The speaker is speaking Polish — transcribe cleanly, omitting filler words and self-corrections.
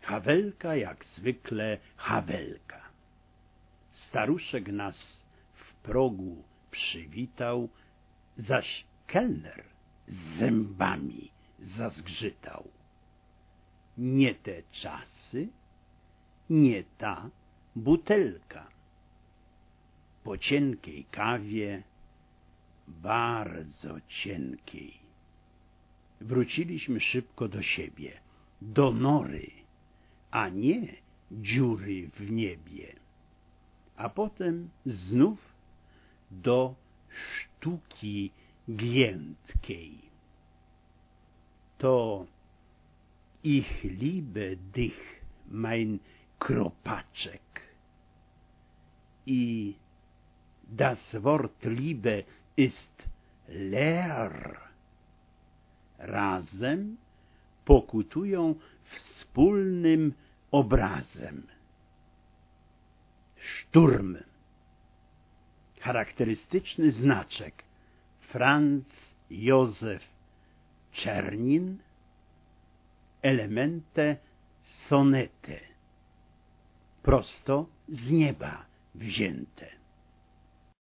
Hawelka jak zwykle Hawelka. Staruszek nas w progu przywitał, zaś kelner z zębami zazgrzytał. Nie te czasy, nie ta butelka. Po cienkiej kawie, bardzo cienkiej. Wróciliśmy szybko do siebie, do nory, a nie dziury w niebie. A potem znów do sztuki giętkiej. To ich liebe dich, mein Kropaczek. I das Wort Liebe ist leer. Razem pokutują wspólnym obrazem. Szturm. Charakterystyczny znaczek Franz Józef Czernin. Elemente sonete. Prosto z nieba wzięte.